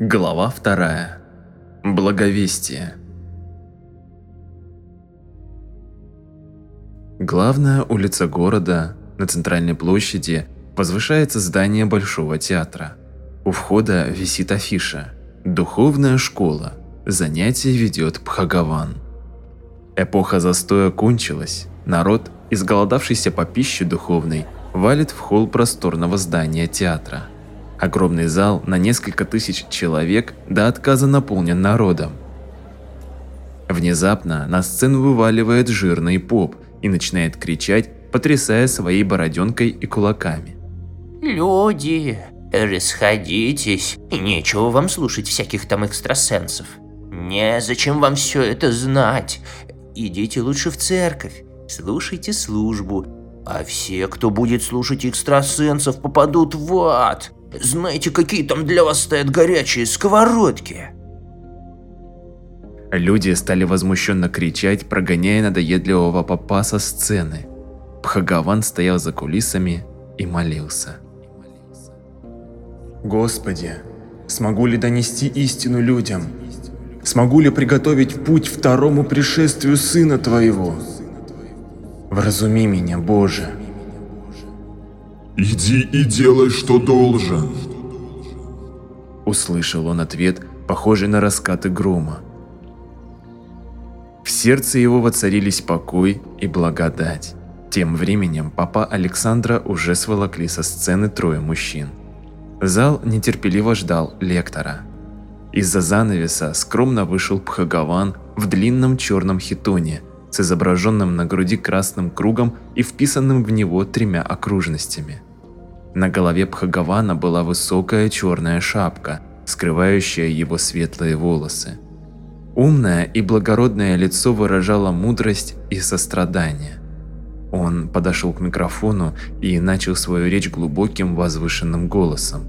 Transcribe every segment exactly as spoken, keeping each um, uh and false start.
Глава вторая. Благовестие. Главная улица города, на центральной площади, возвышается здание Большого театра. У входа висит афиша «Духовная школа. Занятия ведет Бхагаван». Эпоха застоя кончилась. Народ, изголодавшийся по пище духовной, валит в холл просторного здания театра. Огромный зал на несколько тысяч человек до отказа наполнен народом. Внезапно на сцену вываливает жирный поп и начинает кричать, потрясая своей бороденкой и кулаками. «Люди, расходитесь, нечего вам слушать всяких там экстрасенсов. Незачем вам все это знать. Идите лучше в церковь, слушайте службу, а все, кто будет слушать экстрасенсов, попадут в ад. Знаете, какие там для вас стоят горячие сковородки?» Люди стали возмущенно кричать, прогоняя надоедливого попа со сцены. Бхагаван стоял за кулисами и молился. «Господи, смогу ли донести истину людям? Смогу ли приготовить путь второму пришествию Сына Твоего? Вразуми меня, Боже!» «Иди и делай, что должен!» Услышал он ответ, похожий на раскаты грома. В сердце его воцарились покой и благодать. Тем временем папа Александра уже сволокли со сцены трое мужчин. Зал нетерпеливо ждал лектора. Из-за занавеса скромно вышел Бхагаван в длинном черном хитоне с изображенным на груди красным кругом и вписанным в него тремя окружностями. На голове Бхагавана была высокая черная шапка, скрывающая его светлые волосы. Умное и благородное лицо выражало мудрость и сострадание. Он подошел к микрофону и начал свою речь глубоким возвышенным голосом.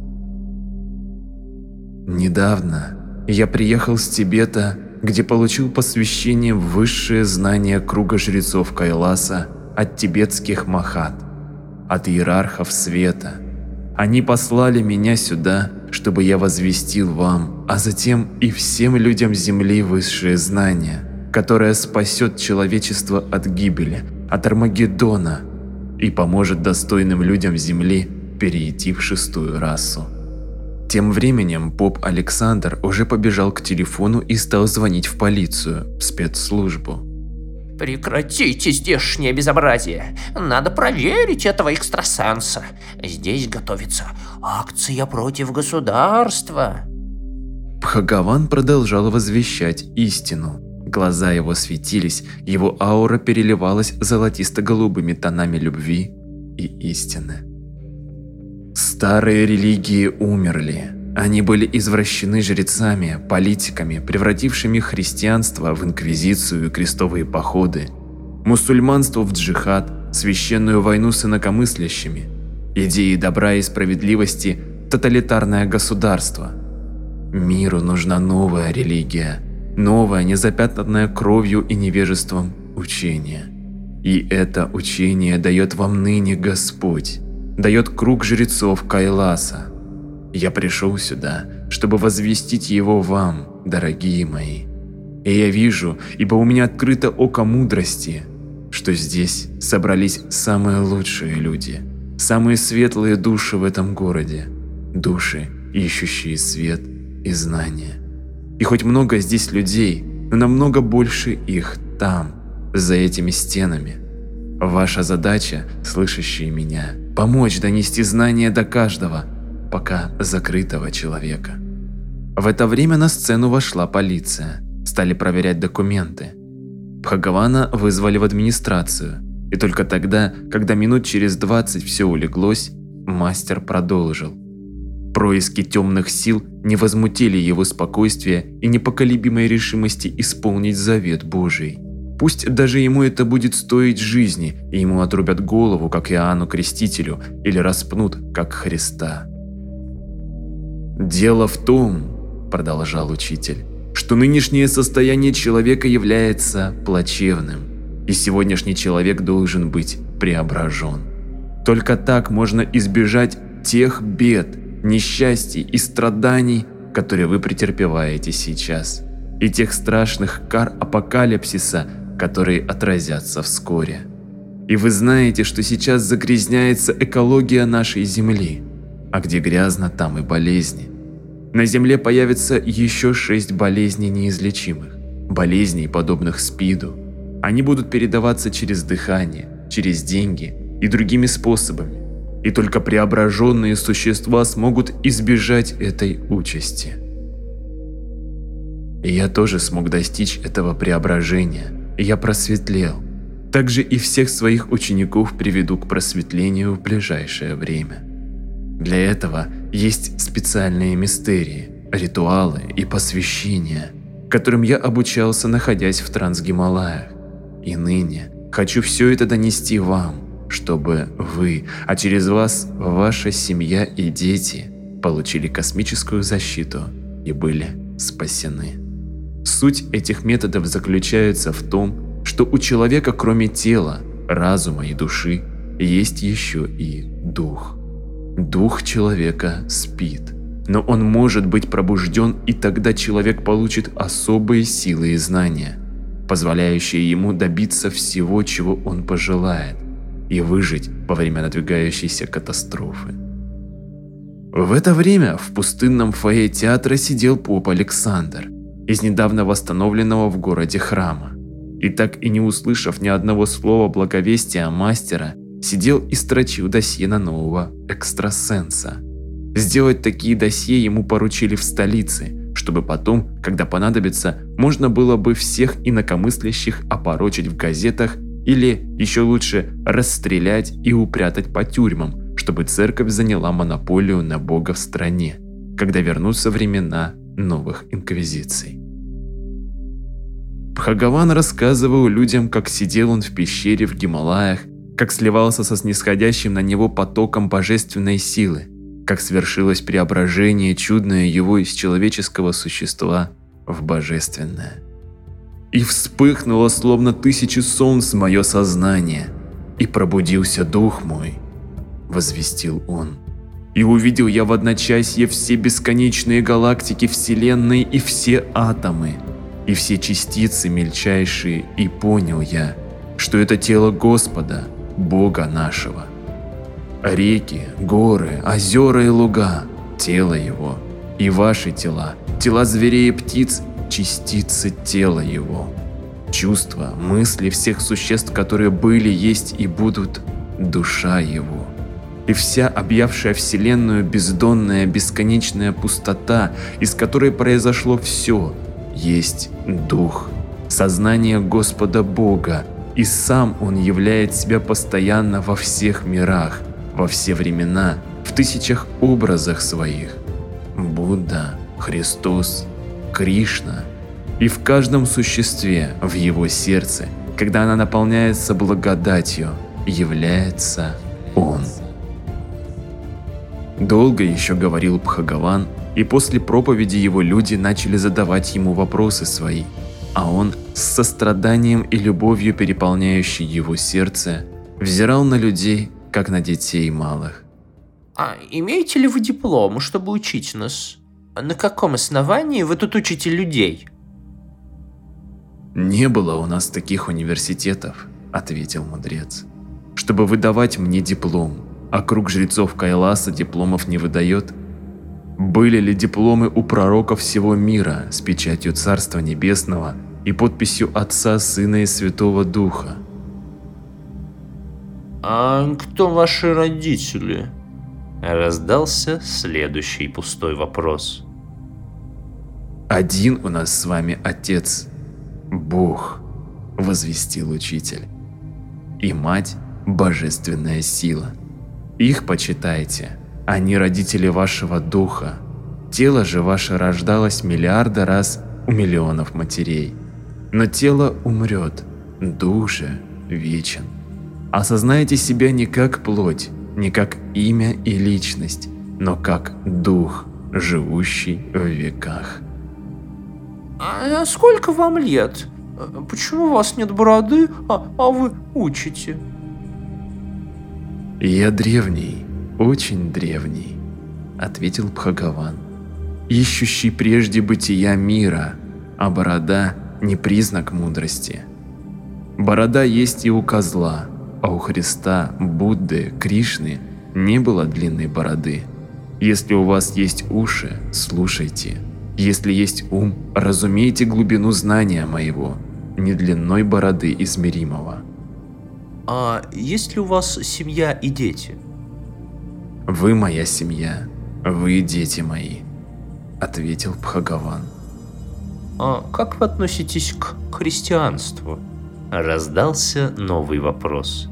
«Недавно я приехал с Тибета, где получил посвящение в высшее знание круга жрецов Кайласа от тибетских махат, от иерархов света. Они послали меня сюда, чтобы я возвестил вам, а затем и всем людям Земли высшее знание, которое спасет человечество от гибели, от Армагеддона и поможет достойным людям Земли перейти в шестую расу». Тем временем поп Александр уже побежал к телефону и стал звонить в полицию, в спецслужбу. «Прекратите здешнее безобразие. Надо проверить этого экстрасенса. Здесь готовится акция против государства». Бхагаван продолжал возвещать истину. Глаза его светились, его аура переливалась золотисто-голубыми тонами любви и истины. Старые религии умерли. Они были извращены жрецами, политиками, превратившими христианство в инквизицию и крестовые походы, мусульманство в джихад, священную войну с инакомыслящими, идеи добра и справедливости, тоталитарное государство. Миру нужна новая религия, новое, незапятнанное кровью и невежеством учение. И это учение дает вам ныне Господь, дает круг жрецов Кайласа. Я пришел сюда, чтобы возвестить его вам, дорогие мои. И я вижу, ибо у меня открыто око мудрости, что здесь собрались самые лучшие люди, самые светлые души в этом городе, души, ищущие свет и знания. И хоть много здесь людей, но намного больше их там, за этими стенами. Ваша задача, слышащие меня, помочь донести знания до каждого, пока закрытого человека. В это время на сцену вошла полиция, стали проверять документы. Бхагавана вызвали в администрацию, и только тогда, когда минут через двадцать все улеглось, мастер продолжил. Происки темных сил не возмутили его спокойствия и непоколебимой решимости исполнить завет Божий. Пусть даже ему это будет стоить жизни, и ему отрубят голову, как Иоанну Крестителю, или распнут, как Христа. «Дело в том, – продолжал учитель, – что нынешнее состояние человека является плачевным, и сегодняшний человек должен быть преображен. Только так можно избежать тех бед, несчастий и страданий, которые вы претерпеваете сейчас, и тех страшных кар апокалипсиса, которые отразятся вскоре. И вы знаете, что сейчас загрязняется экология нашей Земли, а где грязно, там и болезни. На Земле появится еще шесть болезней неизлечимых, болезней, подобных СПИДу. Они будут передаваться через дыхание, через деньги и другими способами. И только преображенные существа смогут избежать этой участи. И я тоже смог достичь этого преображения, и я просветлел. Также и всех своих учеников приведу к просветлению в ближайшее время. Для этого есть специальные мистерии, ритуалы и посвящения, которым я обучался, находясь в Трансгималаях. И ныне хочу все это донести вам, чтобы вы, а через вас ваша семья и дети получили космическую защиту и были спасены. Суть этих методов заключается в том, что у человека, кроме тела, разума и души, есть еще и дух. Дух человека спит, но он может быть пробужден, и тогда человек получит особые силы и знания, позволяющие ему добиться всего, чего он пожелает, и выжить во время надвигающейся катастрофы. В это время в пустынном фойе театра сидел поп Александр из недавно восстановленного в городе храма, и так и не услышав ни одного слова благовестия мастера, сидел и строчил досье на нового экстрасенса. Сделать такие досье ему поручили в столице, чтобы потом, когда понадобится, можно было бы всех инакомыслящих опорочить в газетах или, еще лучше, расстрелять и упрятать по тюрьмам, чтобы церковь заняла монополию на Бога в стране, когда вернутся времена новых инквизиций. Бхагаван рассказывал людям, как сидел он в пещере в Гималаях, как сливался со снисходящим на него потоком божественной силы, как свершилось преображение чудное его из человеческого существа в божественное. И вспыхнуло, словно тысячи солнц, мое сознание, и пробудился дух мой, возвестил он. И увидел я в одночасье все бесконечные галактики Вселенной и все атомы, и все частицы мельчайшие, и понял я, что это тело Господа, Бога нашего. Реки, горы, озера и луга – тело Его, и ваши тела, тела зверей и птиц – частицы тела Его. Чувства, мысли всех существ, которые были, есть и будут – душа Его. И вся объявшая Вселенную бездонная бесконечная пустота, из которой произошло все, есть Дух, сознание Господа Бога, и сам Он являет себя постоянно во всех мирах, во все времена, в тысячах образах своих. Будда, Христос, Кришна. И в каждом существе, в его сердце, когда она наполняется благодатью, является Он. Долго еще говорил Бхагаван, и после проповеди его люди начали задавать ему вопросы свои, а он, с состраданием и любовью переполняющей его сердце, взирал на людей, как на детей малых. А имеете ли вы диплом, чтобы учить нас? На каком основании вы тут учите людей? Не было у нас таких университетов, ответил мудрец, чтобы выдавать мне диплом, а круг жрецов Кайласа дипломов не выдает. Были ли дипломы у пророков всего мира с печатью Царства Небесного и подписью Отца, Сына и Святого Духа? А кто ваши родители? Раздался следующий пустой вопрос. Один у нас с вами Отец, Бог, возвестил учитель, и Мать – Божественная Сила. Их почитайте, они родители вашего духа. Тело же ваше рождалось миллиарды раз у миллионов матерей. Но тело умрет, дух же вечен. Осознайте себя не как плоть, не как имя и личность, но как дух, живущий в веках. А сколько вам лет? Почему у вас нет бороды, а, а вы учите? Я древний, очень древний, ответил Бхагаван. ищущий прежде бытия мира, а борода не признак мудрости. Борода есть и у козла, а у Христа, Будды, Кришны не было длинной бороды. Если у вас есть уши, слушайте. Если есть ум, разумейте глубину знания моего, не длиной бороды измеримого. А есть ли у вас семья и дети? Вы моя семья, вы дети мои, ответил Бхагаван. А как вы относитесь к христианству? Раздался новый вопрос.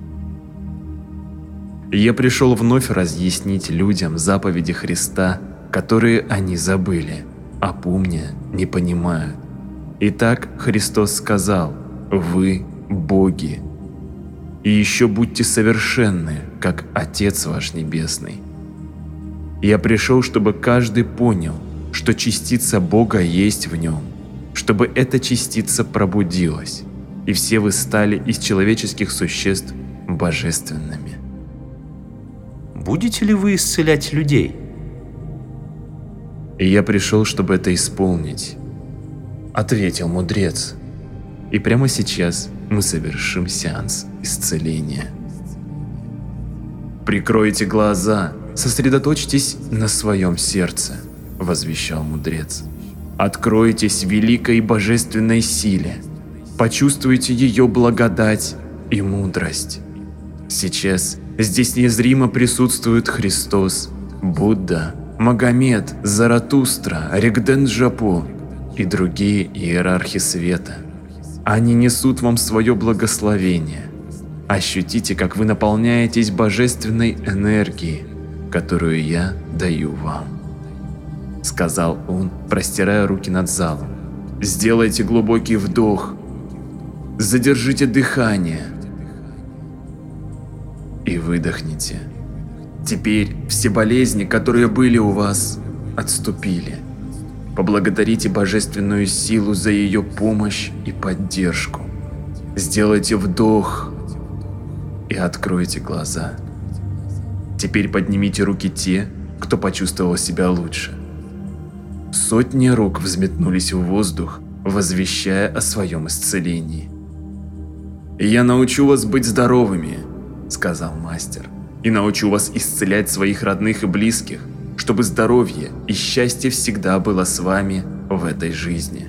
Я пришел вновь разъяснить людям заповеди Христа, которые они забыли, а помня, не понимают. Итак, Христос сказал: «Вы боги, и еще будьте совершенны, как Отец ваш Небесный». Я пришел, чтобы каждый понял, что частица Бога есть в нем, чтобы эта частица пробудилась, и все вы стали из человеческих существ божественными. Будете ли вы исцелять людей? И я пришел, чтобы это исполнить, ответил мудрец. И прямо сейчас мы совершим сеанс исцеления. Прикройте глаза, сосредоточьтесь на своем сердце, возвещал мудрец. Откройтесь великой божественной силе, почувствуйте ее благодать и мудрость. Сейчас здесь незримо присутствует Христос, Будда, Магомед, Заратустра, Ригден-Джапо и другие иерархи света. Они несут вам свое благословение. Ощутите, как вы наполняетесь божественной энергией, которую я даю вам. Сказал он, простирая руки над залом. Сделайте глубокий вдох. Задержите дыхание. И выдохните. Теперь все болезни, которые были у вас, отступили. Поблагодарите божественную силу за ее помощь и поддержку. Сделайте вдох и откройте глаза. Теперь поднимите руки те, кто почувствовал себя лучше. Сотни рук взметнулись в воздух, возвещая о своем исцелении. «Я научу вас быть здоровыми», — сказал мастер, «и научу вас исцелять своих родных и близких, чтобы здоровье и счастье всегда было с вами в этой жизни».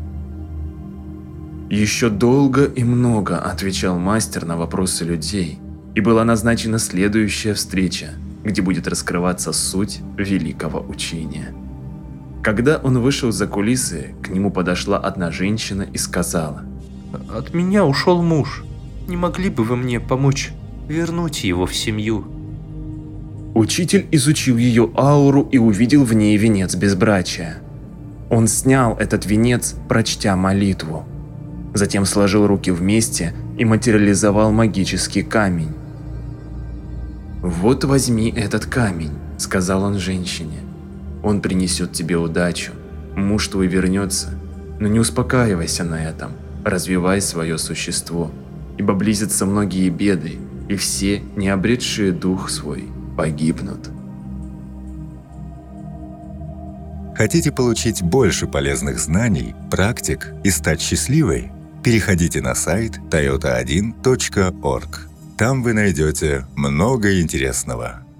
Еще долго и много отвечал мастер на вопросы людей, и была назначена следующая встреча, где будет раскрываться суть великого учения. Когда он вышел за кулисы, к нему подошла одна женщина и сказала: «От меня ушел муж. Не могли бы вы мне помочь вернуть его в семью?» Учитель изучил ее ауру и увидел в ней венец безбрачия. Он снял этот венец, прочтя молитву. Затем сложил руки вместе и материализовал магический камень. «Вот возьми этот камень», — сказал он женщине. «Он принесет тебе удачу, муж твой вернется, но не успокаивайся на этом, развивай свое существо, ибо близятся многие беды, и все, не обретшие дух свой, погибнут». Хотите получить больше полезных знаний, практик и стать счастливой? Переходите на сайт тойота один точка орг. Там вы найдете много интересного.